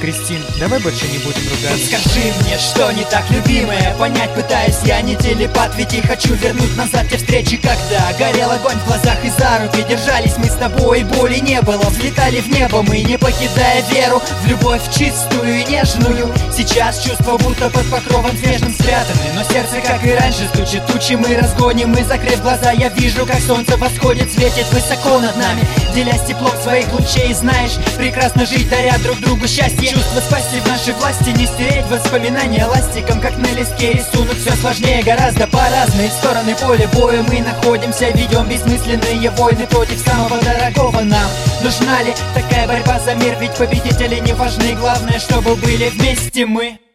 Кристин, давай больше не будем ругаться. Скажи мне, что не так, любимая? Понять пытаюсь, я не телепат, ведь и хочу вернуть назад те встречи, когда горел огонь в глазах и за руки держались мы с тобой, боли не было. Взлетали в небо мы, не покидая веру в любовь чистую и нежную. Сейчас чувства будто под покровом снежным спрятаны, но сердце, как и раньше, стучит тучи, мы разгоним. И закрыв глаза, я вижу, как солнце восходит, светит высоко над нами, делясь теплом своих лучей. Знаешь, прекрасно жить, даря друг другу счастье. Чувство спасти в нашей власти, не стереть воспоминания ластиком, как на листке рисунок. Все сложнее гораздо, по разные стороны поля боя мы находимся, ведем бессмысленные войны против самого дорогого нам. Нужна ли такая борьба за мир? Ведь победители не важны, главное, чтобы были вместе мы.